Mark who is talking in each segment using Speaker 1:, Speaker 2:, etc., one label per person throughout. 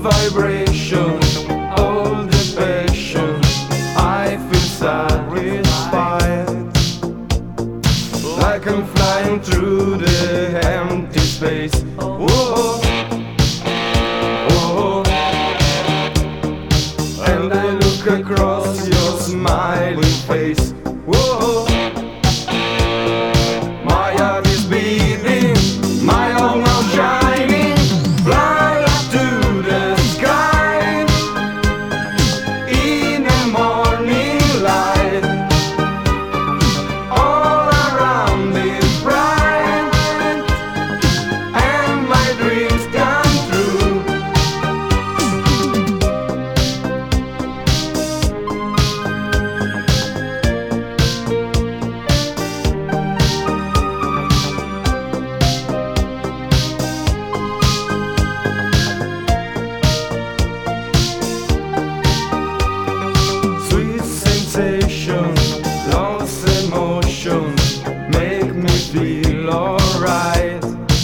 Speaker 1: vibration, all the passion, I feel satisfied, like I'm flying through the empty space. Whoa, whoa. And I look across your smiling face. Whoa. My heart is beating, my heart now shining. Fly up to the sky in the morning light. All around is bright, and my dreams come true. Lost emotions make me feel alright.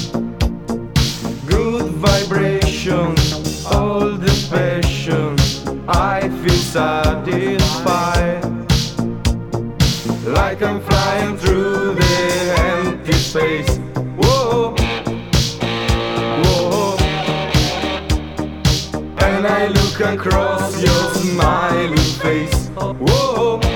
Speaker 1: Good vibrations, all the passion, I feel satisfied, like I'm flying through the empty space. Whoa, whoa. And I look across your smiling face. Whoa.